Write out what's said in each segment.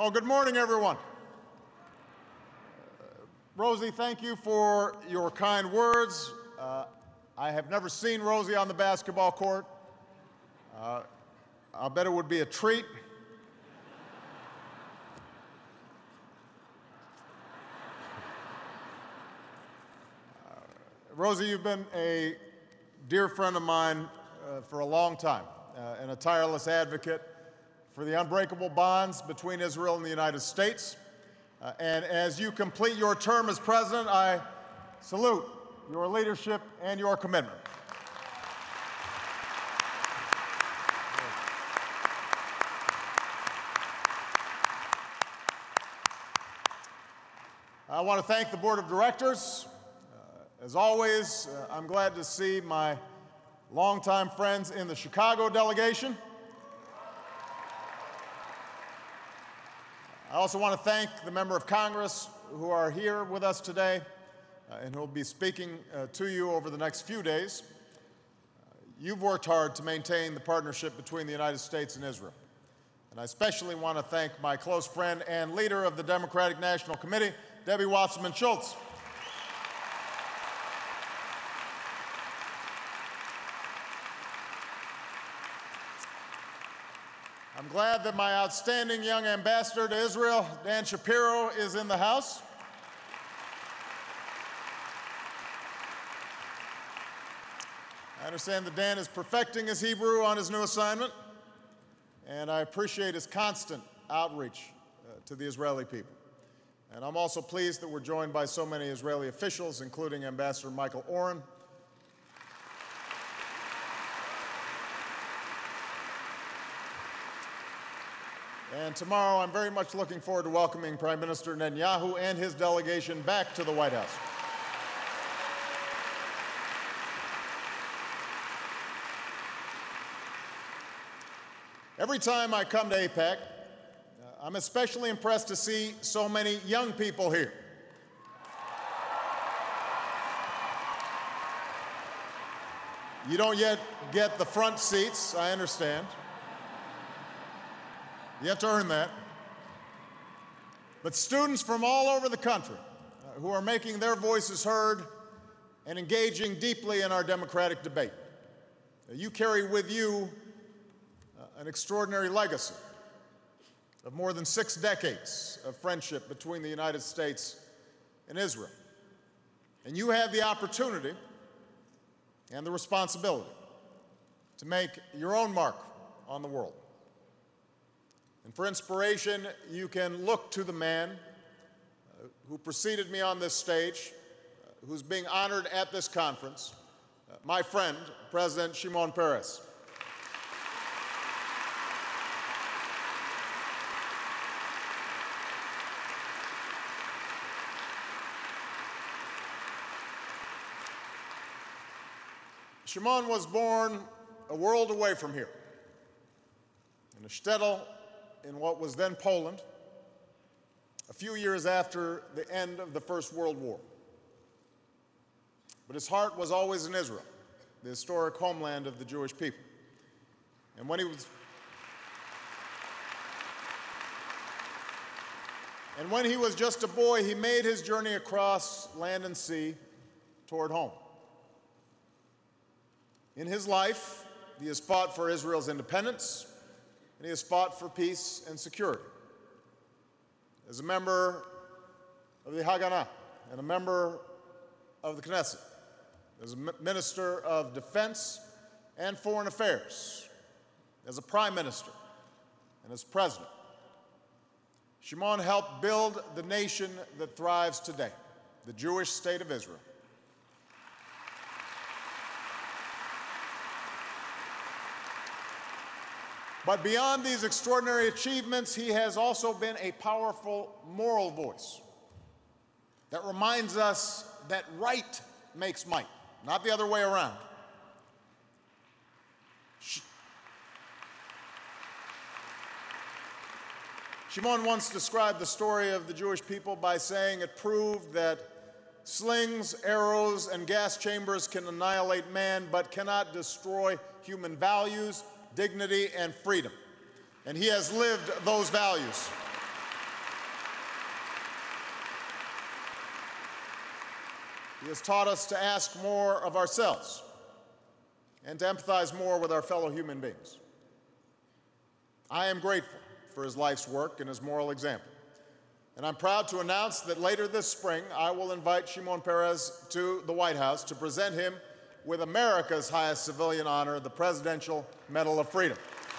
Well, good morning, everyone. Rosie, thank you for your kind words. I have never seen Rosie on the basketball court. I'll bet it would be a treat. Rosie, you've been a dear friend of mine for a long time and a tireless advocate for the unbreakable bonds between Israel and the United States. And as you complete your term as president, I salute your leadership and your commitment. I want to thank the board of directors. As always, I'm glad to see my longtime friends in the Chicago delegation. I also want to thank the member of Congress who are here with us today and who will be speaking to you over the next few days. You've worked hard to maintain the partnership between the United States and Israel. And I especially want to thank my close friend and leader of the Democratic National Committee, Debbie Wasserman Schultz. I'm glad that my outstanding young ambassador to Israel, Dan Shapiro, is in the House. I understand that Dan is perfecting his Hebrew on his new assignment, and I appreciate his constant outreach to the Israeli people. And I'm also pleased that we're joined by so many Israeli officials, including Ambassador Michael Oren. And tomorrow, I'm very much looking forward to welcoming Prime Minister Netanyahu and his delegation back to the White House. Every time I come to AIPAC, I'm especially impressed to see so many young people here. You don't yet get the front seats, I understand. You have to earn that. But students from all over the country who are making their voices heard and engaging deeply in our democratic debate. You carry with you an extraordinary legacy of more than 6 decades of friendship between the United States and Israel. And you have the opportunity and the responsibility to make your own mark on the world. And for inspiration, you can look to the man who preceded me on this stage, who's being honored at this conference, my friend, President Shimon Peres. Shimon was born a world away from here, in a shtetl in what was then Poland, a few years after the end of the First World War. But his heart was always in Israel, the historic homeland of the Jewish people. And when he was just a boy, he made his journey across land and sea toward home. In his life, he has fought for Israel's independence, and he has fought for peace and security. As a member of the Haganah and a member of the Knesset, as a minister of defense and foreign affairs, as a prime minister, and as president, Shimon helped build the nation that thrives today, the Jewish state of Israel. But beyond these extraordinary achievements, he has also been a powerful moral voice that reminds us that right makes might, not the other way around. Shimon once described the story of the Jewish people by saying it proved that slings, arrows, and gas chambers can annihilate man, but cannot destroy human values, dignity, and freedom. And he has lived those values. He has taught us to ask more of ourselves and to empathize more with our fellow human beings. I am grateful for his life's work and his moral example. And I'm proud to announce that later this spring, I will invite Shimon Peres to the White House to present him with America's highest civilian honor, the Presidential Medal of Freedom.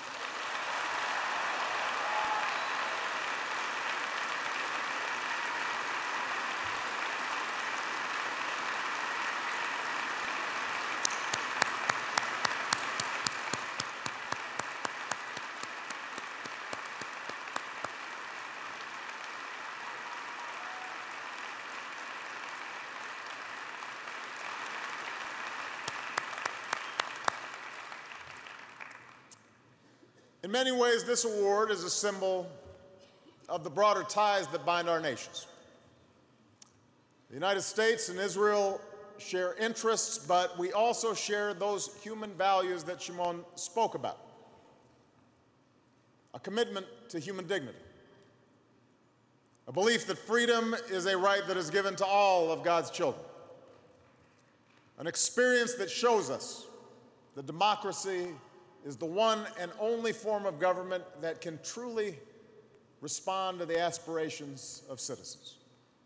In many ways, this award is a symbol of the broader ties that bind our nations. The United States and Israel share interests, but we also share those human values that Shimon spoke about. A commitment to human dignity. A belief that freedom is a right that is given to all of God's children. An experience that shows us that democracy is the one and only form of government that can truly respond to the aspirations of citizens.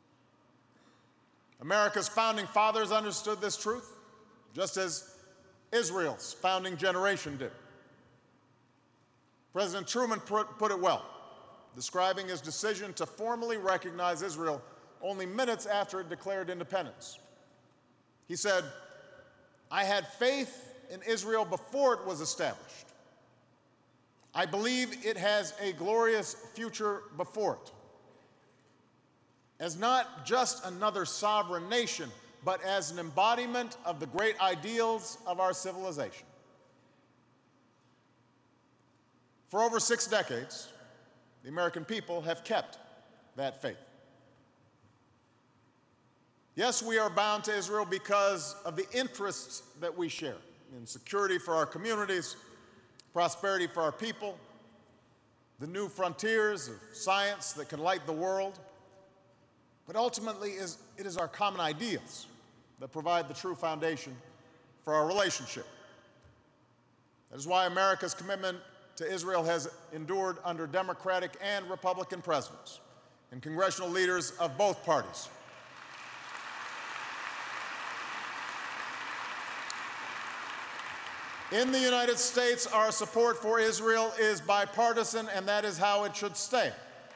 America's founding fathers understood this truth, just as Israel's founding generation did. President Truman put it well, describing his decision to formally recognize Israel only minutes after it declared independence. He said, "I had faith in Israel before it was established. I believe it has a glorious future before it, as not just another sovereign nation, but as an embodiment of the great ideals of our civilization." For over 6 decades, the American people have kept that faith. Yes, we are bound to Israel because of the interests that we share in security for our communities, prosperity for our people, the new frontiers of science that can light the world. But ultimately, it is our common ideals that provide the true foundation for our relationship. That is why America's commitment to Israel has endured under Democratic and Republican presidents and congressional leaders of both parties. In the United States, our support for Israel is bipartisan, and that is how it should stay.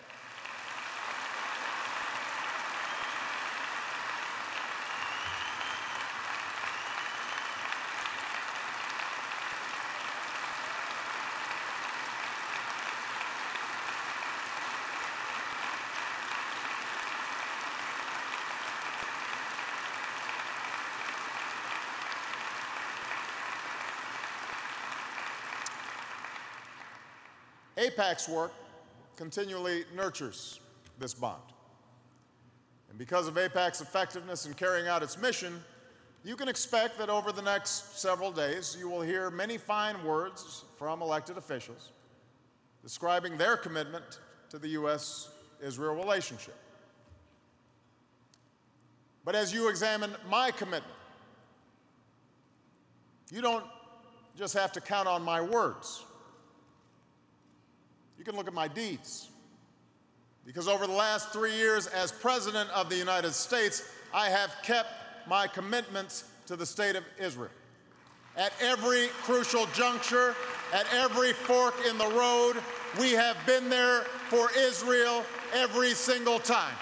AIPAC's work continually nurtures this bond. And because of AIPAC's effectiveness in carrying out its mission, you can expect that over the next several days, you will hear many fine words from elected officials describing their commitment to the U.S.-Israel relationship. But as you examine my commitment, you don't just have to count on my words. You can look at my deeds. Because over the last 3 years as President of the United States, I have kept my commitments to the State of Israel. At every crucial juncture, at every fork in the road, we have been there for Israel every single time.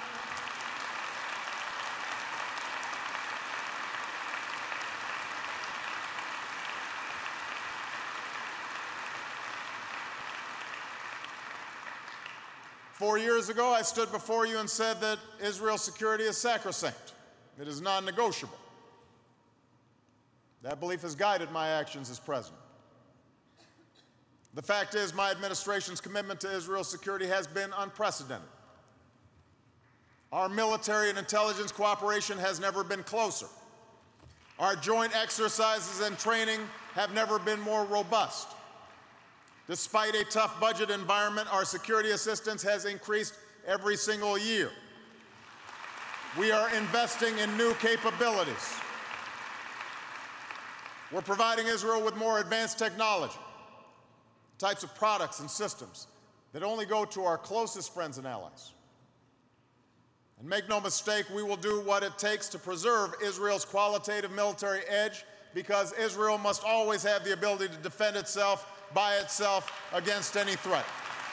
Four years ago, I stood before you and said that Israel's security is sacrosanct. It is non-negotiable. That belief has guided my actions as president. The fact is, my administration's commitment to Israel's security has been unprecedented. Our military and intelligence cooperation has never been closer. Our joint exercises and training have never been more robust. Despite a tough budget environment, our security assistance has increased every single year. We are investing in new capabilities. We're providing Israel with more advanced technology, types of products and systems that only go to our closest friends and allies. And make no mistake, we will do what it takes to preserve Israel's qualitative military edge, because Israel must always have the ability to defend itself by itself against any threat.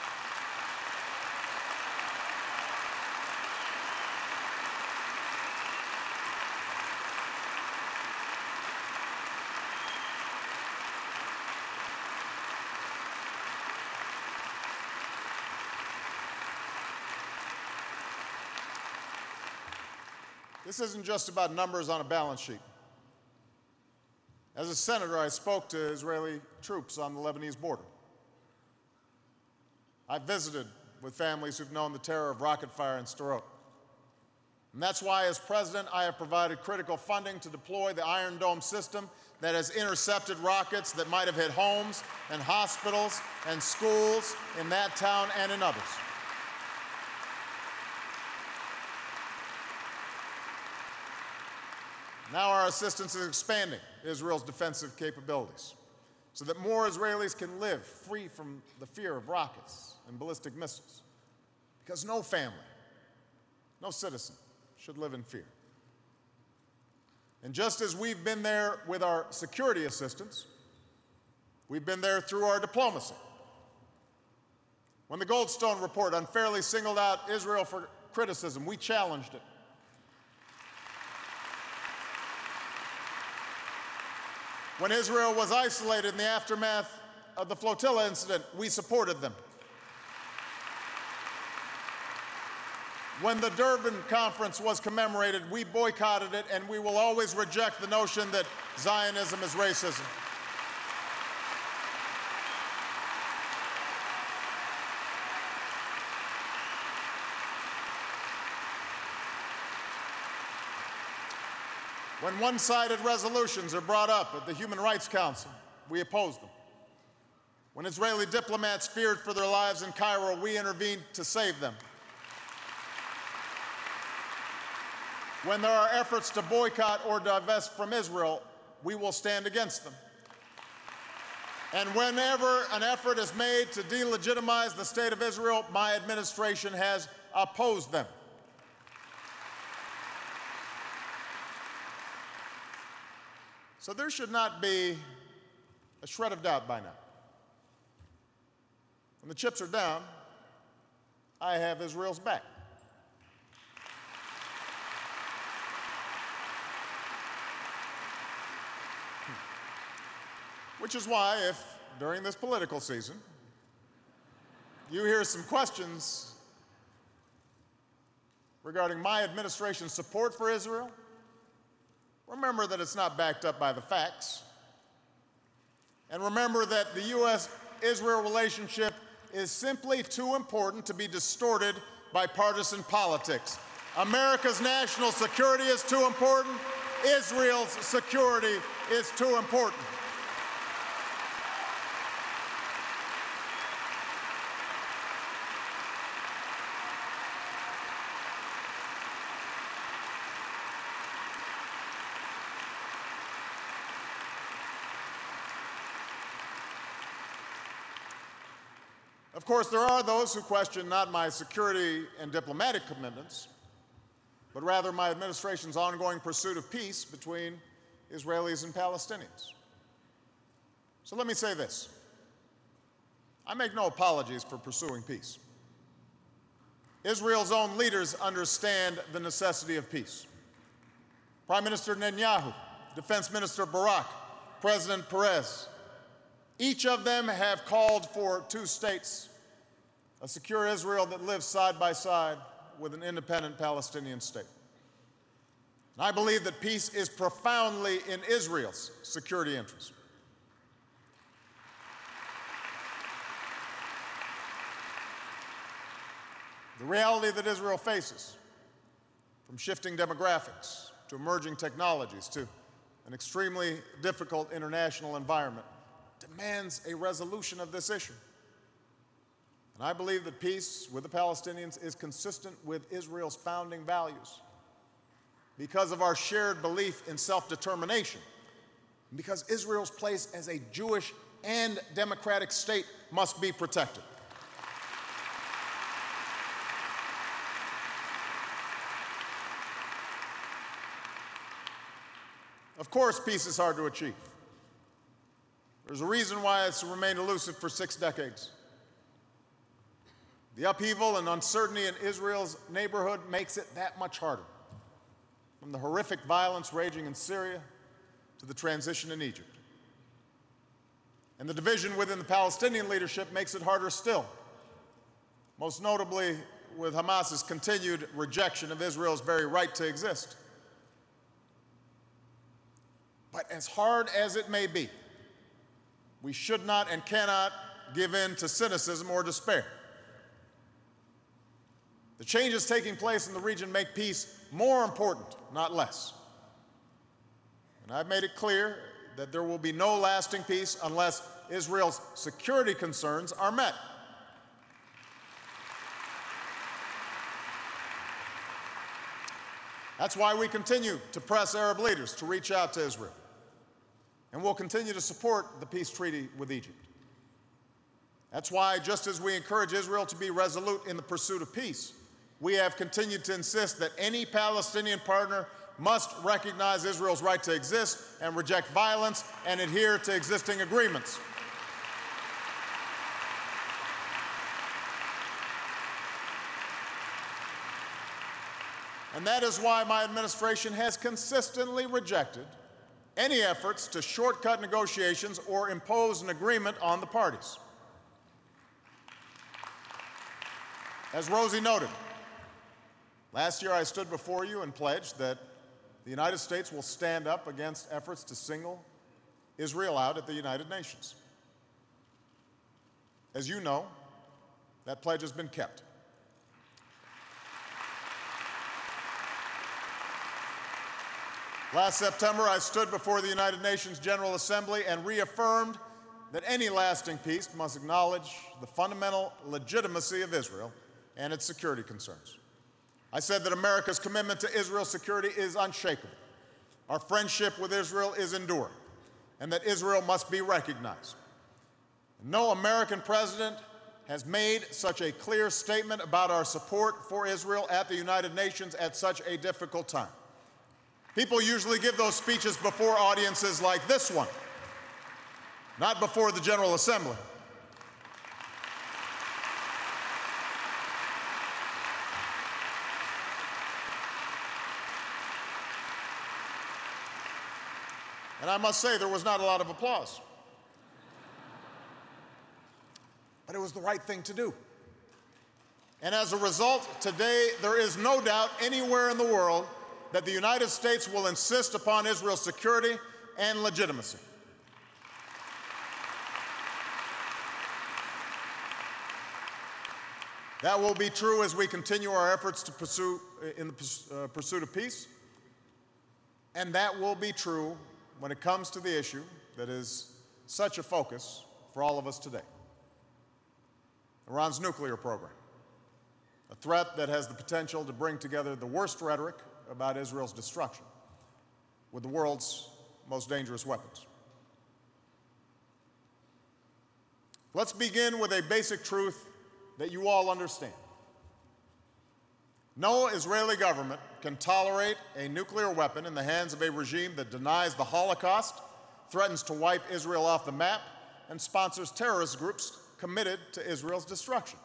This isn't just about numbers on a balance sheet. As a senator, I spoke to Israeli troops on the Lebanese border. I visited with families who've known the terror of rocket fire in Sderot. And that's why, as president, I have provided critical funding to deploy the Iron Dome system that has intercepted rockets that might have hit homes and hospitals and schools in that town and in others. Now our assistance is expanding Israel's defensive capabilities so that more Israelis can live free from the fear of rockets and ballistic missiles, because no family, no citizen should live in fear. And just as we've been there with our security assistance, we've been there through our diplomacy. When the Goldstone report unfairly singled out Israel for criticism, we challenged it. When Israel was isolated in the aftermath of the flotilla incident, we supported them. When the Durban conference was commemorated, we boycotted it, and we will always reject the notion that Zionism is racism. When one-sided resolutions are brought up at the Human Rights Council, we oppose them. When Israeli diplomats feared for their lives in Cairo, we intervened to save them. When there are efforts to boycott or divest from Israel, we will stand against them. And whenever an effort is made to delegitimize the state of Israel, my administration has opposed them. So there should not be a shred of doubt by now. When the chips are down, I have Israel's back. Which is why, if during this political season you hear some questions regarding my administration's support for Israel, remember that it's not backed up by the facts. And remember that the U.S.-Israel relationship is simply too important to be distorted by partisan politics. America's national security is too important. Israel's security is too important. Of course, there are those who question not my security and diplomatic commitments, but rather my administration's ongoing pursuit of peace between Israelis and Palestinians. So let me say this. I make no apologies for pursuing peace. Israel's own leaders understand the necessity of peace. Prime Minister Netanyahu, Defense Minister Barak, President Perez, each of them have called for two states, a secure Israel that lives side by side with an independent Palestinian state. And I believe that peace is profoundly in Israel's security interest. The reality that Israel faces, from shifting demographics to emerging technologies to an extremely difficult international environment, demands a resolution of this issue. And I believe that peace with the Palestinians is consistent with Israel's founding values because of our shared belief in self-determination, and because Israel's place as a Jewish and democratic state must be protected. Of course, peace is hard to achieve. There's a reason why it's remained elusive for 6 decades. The upheaval and uncertainty in Israel's neighborhood makes it that much harder. From the horrific violence raging in Syria to the transition in Egypt. And the division within the Palestinian leadership makes it harder still, most notably with Hamas's continued rejection of Israel's very right to exist. But as hard as it may be, we should not and cannot give in to cynicism or despair. The changes taking place in the region make peace more important, not less. And I've made it clear that there will be no lasting peace unless Israel's security concerns are met. That's why we continue to press Arab leaders to reach out to Israel. And we'll continue to support the peace treaty with Egypt. That's why, just as we encourage Israel to be resolute in the pursuit of peace, we have continued to insist that any Palestinian partner must recognize Israel's right to exist and reject violence and adhere to existing agreements. And that is why my administration has consistently rejected any efforts to shortcut negotiations or impose an agreement on the parties. As Rosie noted, last year I stood before you and pledged that the United States will stand up against efforts to single Israel out at the United Nations. As you know, that pledge has been kept. Last September, I stood before the United Nations General Assembly and reaffirmed that any lasting peace must acknowledge the fundamental legitimacy of Israel and its security concerns. I said that America's commitment to Israel's security is unshakable. Our friendship with Israel is enduring, and that Israel must be recognized. No American president has made such a clear statement about our support for Israel at the United Nations at such a difficult time. People usually give those speeches before audiences like this one, not before the General Assembly. And I must say, there was not a lot of applause. But it was the right thing to do. And as a result, today there is no doubt anywhere in the world that the United States will insist upon Israel's security and legitimacy. That will be true as we continue our efforts to pursue of peace. And that will be true when it comes to the issue that is such a focus for all of us today: Iran's nuclear program, a threat that has the potential to bring together the worst rhetoric about Israel's destruction with the world's most dangerous weapons. Let's begin with a basic truth that you all understand. No Israeli government can tolerate a nuclear weapon in the hands of a regime that denies the Holocaust, threatens to wipe Israel off the map, and sponsors terrorist groups committed to Israel's destruction.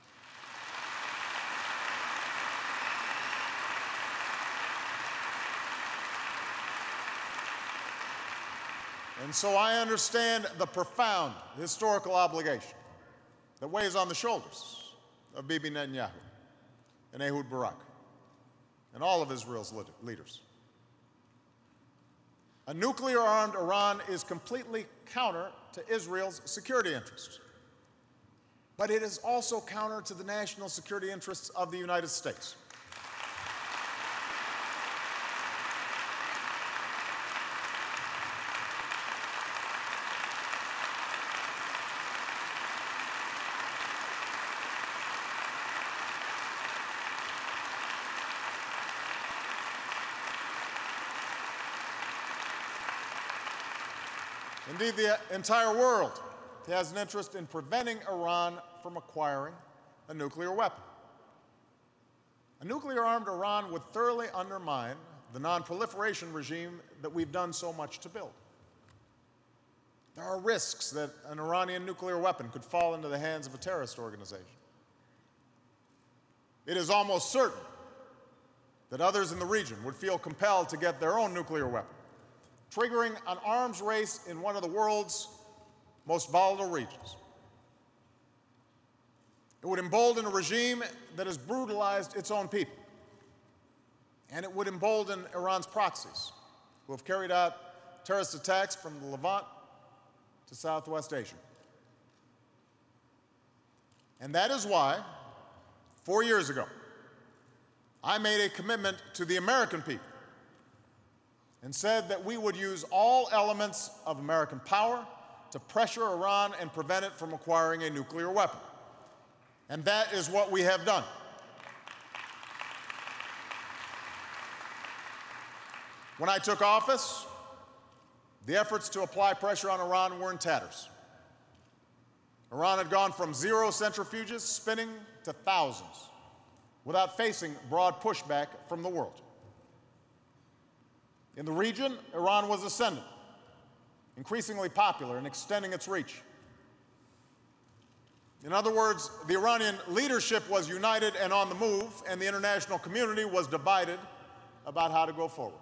And so I understand the profound historical obligation that weighs on the shoulders of Bibi Netanyahu and Ehud Barak and all of Israel's leaders. A nuclear-armed Iran is completely counter to Israel's security interests. But it is also counter to the national security interests of the United States. Indeed, the entire world has an interest in preventing Iran from acquiring a nuclear weapon. A nuclear-armed Iran would thoroughly undermine the non-proliferation regime that we've done so much to build. There are risks that an Iranian nuclear weapon could fall into the hands of a terrorist organization. It is almost certain that others in the region would feel compelled to get their own nuclear weapon, triggering an arms race in one of the world's most volatile regions. It would embolden a regime that has brutalized its own people. And it would embolden Iran's proxies, who have carried out terrorist attacks from the Levant to Southwest Asia. And that is why, 4 years ago, I made a commitment to the American people and said that we would use all elements of American power to pressure Iran and prevent it from acquiring a nuclear weapon. And that is what we have done. When I took office, the efforts to apply pressure on Iran were in tatters. Iran had gone from 0 centrifuges spinning to thousands without facing broad pushback from the world. In the region, Iran was ascendant, increasingly popular and extending its reach. In other words, the Iranian leadership was united and on the move, and the international community was divided about how to go forward.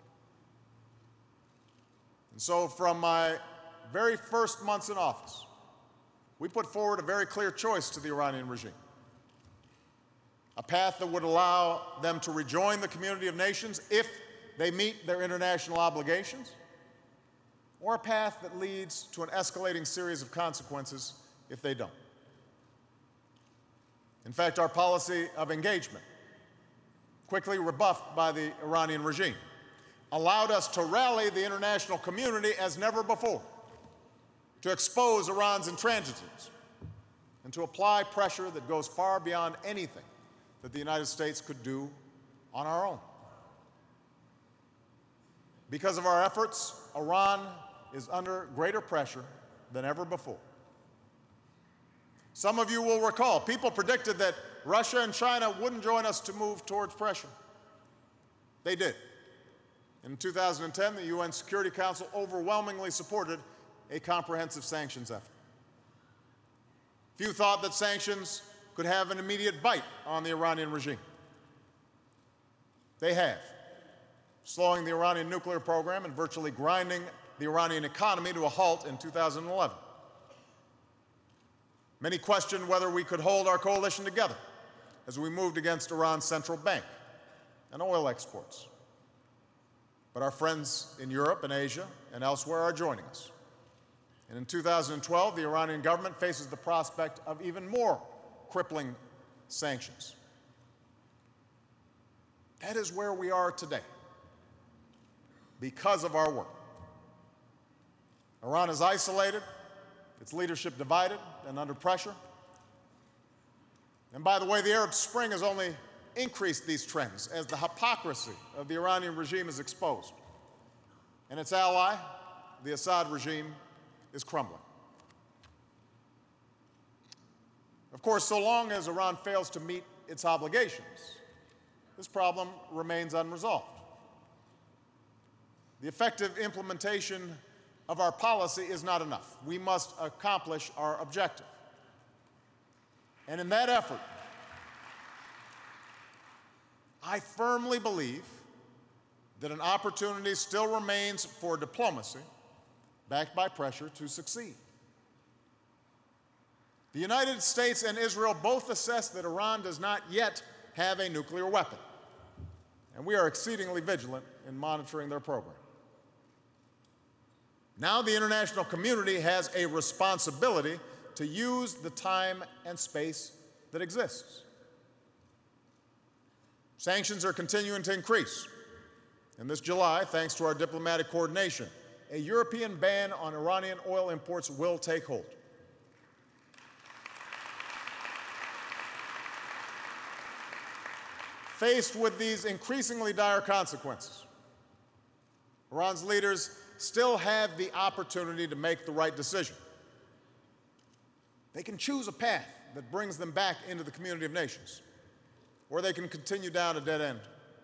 And so from my very first months in office, we put forward a very clear choice to the Iranian regime. A path that would allow them to rejoin the community of nations if they meet their international obligations, or a path that leads to an escalating series of consequences if they don't. In fact, our policy of engagement, quickly rebuffed by the Iranian regime, allowed us to rally the international community as never before, to expose Iran's intransigence, and to apply pressure that goes far beyond anything that the United States could do on our own. Because of our efforts, Iran is under greater pressure than ever before. Some of you will recall, people predicted that Russia and China wouldn't join us to move towards pressure. They did. In 2010, the UN Security Council overwhelmingly supported a comprehensive sanctions effort. Few thought that sanctions could have an immediate bite on the Iranian regime. They have, slowing the Iranian nuclear program and virtually grinding the Iranian economy to a halt in 2011. Many questioned whether we could hold our coalition together as we moved against Iran's central bank and oil exports. But our friends in Europe and Asia and elsewhere are joining us. And in 2012, the Iranian government faces the prospect of even more crippling sanctions. That is where we are today, because of our work. Iran is isolated, its leadership divided and under pressure. And by the way, the Arab Spring has only increased these trends as the hypocrisy of the Iranian regime is exposed. And its ally, the Assad regime, is crumbling. Of course, so long as Iran fails to meet its obligations, this problem remains unresolved. The effective implementation of our policy is not enough. We must accomplish our objective. And in that effort, I firmly believe that an opportunity still remains for diplomacy, backed by pressure, to succeed. The United States and Israel both assess that Iran does not yet have a nuclear weapon, and we are exceedingly vigilant in monitoring their program. Now the international community has a responsibility to use the time and space that exists. Sanctions are continuing to increase. And this July, thanks to our diplomatic coordination, a European ban on Iranian oil imports will take hold. Faced with these increasingly dire consequences, Iran's leaders still have the opportunity to make the right decision. They can choose a path that brings them back into the community of nations, or they can continue down a dead end.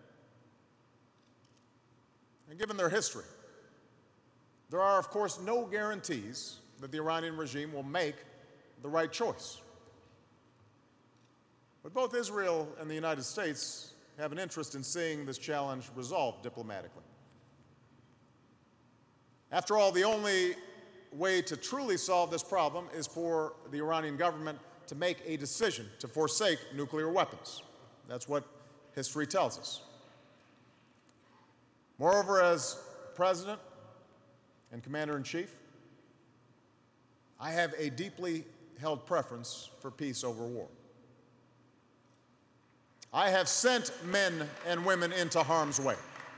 And given their history, there are, of course, no guarantees that the Iranian regime will make the right choice. But both Israel and the United States have an interest in seeing this challenge resolved diplomatically. After all, the only way to truly solve this problem is for the Iranian government to make a decision to forsake nuclear weapons. That's what history tells us. Moreover, as President and Commander-in-Chief, I have a deeply held preference for peace over war. I have sent men and women into harm's way.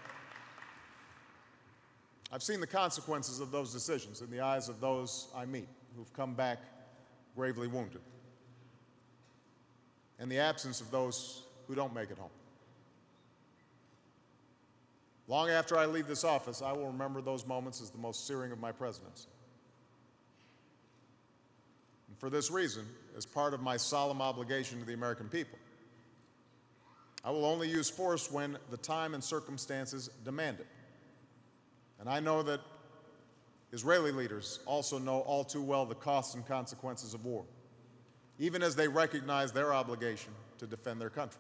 I've seen the consequences of those decisions in the eyes of those I meet who've come back gravely wounded, and the absence of those who don't make it home. Long after I leave this office, I will remember those moments as the most searing of my presidency. And for this reason, as part of my solemn obligation to the American people, I will only use force when the time and circumstances demand it. And I know that Israeli leaders also know all too well the costs and consequences of war, even as they recognize their obligation to defend their country.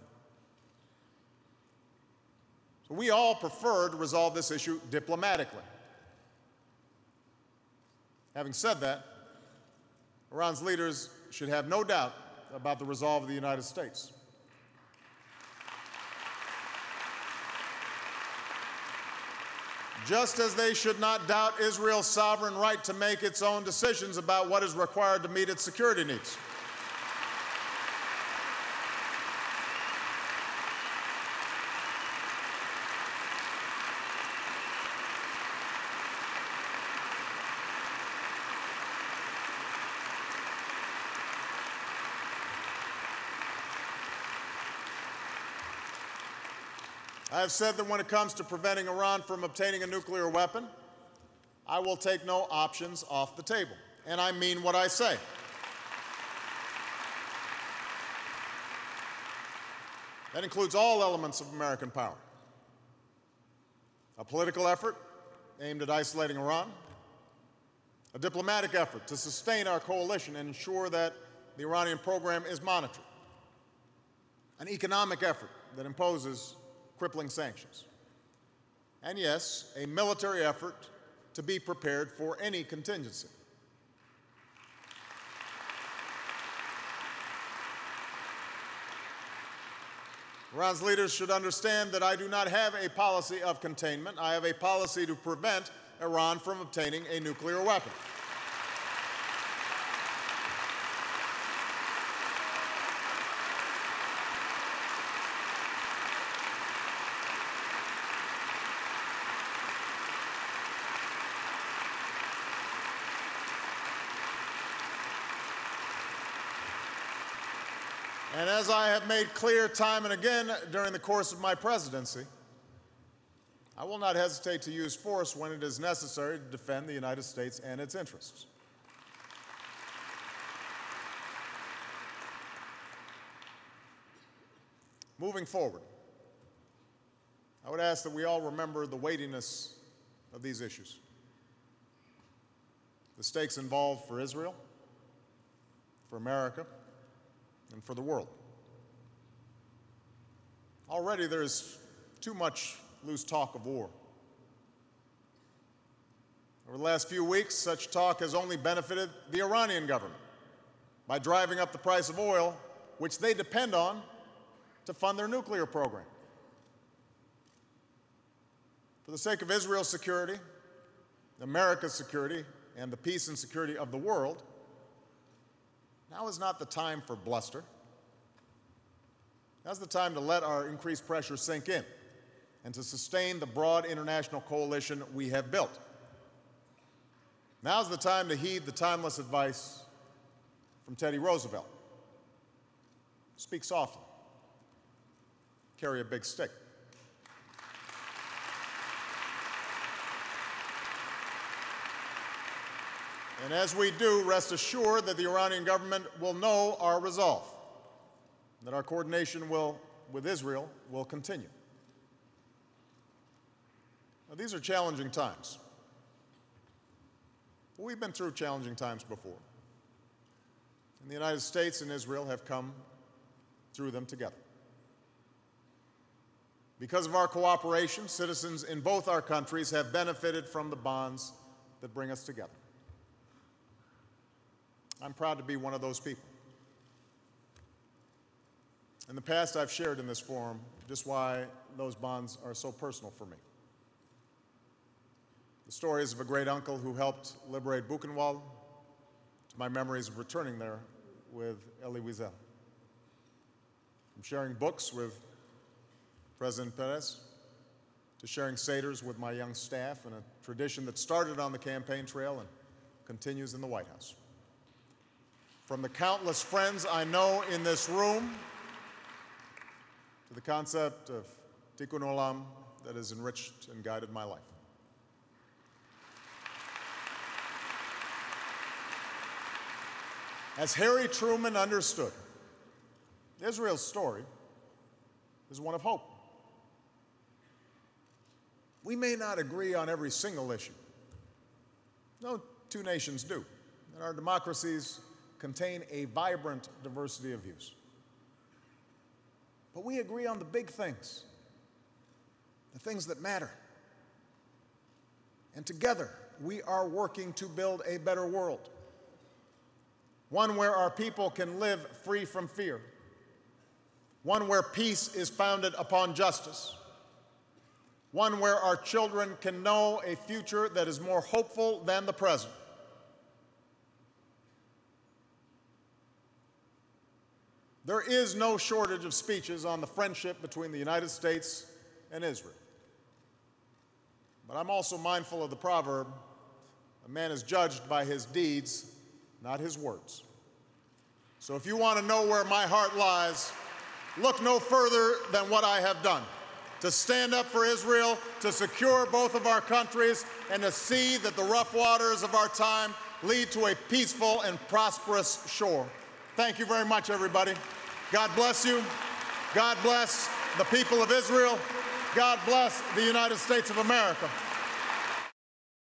So we all prefer to resolve this issue diplomatically. Having said that, Iran's leaders should have no doubt about the resolve of the United States. Just as they should not doubt Israel's sovereign right to make its own decisions about what is required to meet its security needs. I have said that when it comes to preventing Iran from obtaining a nuclear weapon, I will take no options off the table. And I mean what I say. That includes all elements of American power. A political effort aimed at isolating Iran, a diplomatic effort to sustain our coalition and ensure that the Iranian program is monitored, an economic effort that imposes crippling sanctions, and yes, a military effort to be prepared for any contingency. Iran's leaders should understand that I do not have a policy of containment. I have a policy to prevent Iran from obtaining a nuclear weapon. And as I have made clear time and again during the course of my presidency, I will not hesitate to use force when it is necessary to defend the United States and its interests. Moving forward, I would ask that we all remember the weightiness of these issues. The stakes involved for Israel, for America, and for the world. Already there is too much loose talk of war. Over the last few weeks, such talk has only benefited the Iranian government by driving up the price of oil, which they depend on to fund their nuclear program. For the sake of Israel's security, America's security, and the peace and security of the world, now is not the time for bluster. Now's the time to let our increased pressure sink in and to sustain the broad international coalition we have built. Now's the time to heed the timeless advice from Teddy Roosevelt. Speak softly. Carry a big stick. And as we do, rest assured that the Iranian government will know our resolve, that our coordination with Israel will continue. Now, these are challenging times. We've been through challenging times before, and the United States and Israel have come through them together. Because of our cooperation, citizens in both our countries have benefited from the bonds that bring us together. I'm proud to be one of those people. In the past, I've shared in this forum just why those bonds are so personal for me. The stories of a great uncle who helped liberate Buchenwald, to my memories of returning there with Elie Wiesel. From sharing books with President Peres, to sharing seders with my young staff, and a tradition that started on the campaign trail and continues in the White House. From the countless friends I know in this room, to the concept of tikkun olam that has enriched and guided my life. As Harry Truman understood, Israel's story is one of hope. We may not agree on every single issue. No two nations do. And our democracies contain a vibrant diversity of views. But we agree on the big things, the things that matter. And together, we are working to build a better world. One where our people can live free from fear. One where peace is founded upon justice. One where our children can know a future that is more hopeful than the present. There is no shortage of speeches on the friendship between the United States and Israel. But I'm also mindful of the proverb, a man is judged by his deeds, not his words. So if you want to know where my heart lies, look no further than what I have done, to stand up for Israel, to secure both of our countries, and to see that the rough waters of our time lead to a peaceful and prosperous shore. Thank you very much, everybody. God bless you. God bless the people of Israel. God bless the United States of America.